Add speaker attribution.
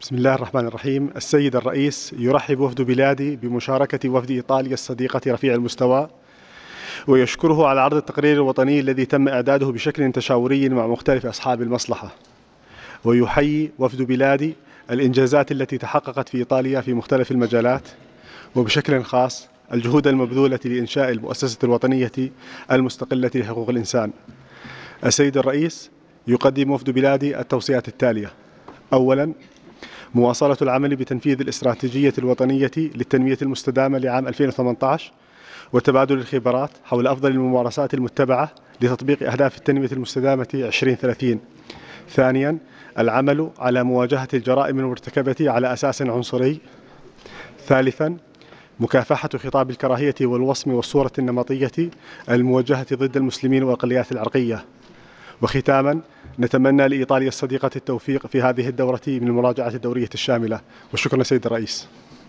Speaker 1: بسم الله الرحمن الرحيم. السيد الرئيس، يرحب وفد بلادي بمشاركة وفد إيطاليا الصديقة رفيع المستوى، ويشكره على عرض التقرير الوطني الذي تم إعداده بشكل تشاوري مع مختلف أصحاب المصلحة. ويحيي وفد بلادي الإنجازات التي تحققت في إيطاليا في مختلف المجالات، وبشكل خاص الجهود المبذولة لإنشاء المؤسسة الوطنية المستقلة لحقوق الإنسان. السيد الرئيس، يقدم وفد بلادي التوصيات التالية: أولاً، مواصلة العمل بتنفيذ الاستراتيجية الوطنية للتنمية المستدامة لعام 2018 وتبادل الخبرات حول أفضل الممارسات المتبعة لتطبيق أهداف التنمية المستدامة 2030. ثانياً، العمل على مواجهة الجرائم المرتكبة على أساس عنصري. ثالثاً، مكافحة خطاب الكراهية والوصم والصورة النمطية الموجهة ضد المسلمين والأقليات العرقية. وختاماً، نتمنى لإيطاليا الصديقة التوفيق في هذه الدورة من المراجعة الدورية الشاملة. وشكرا سيد الرئيس.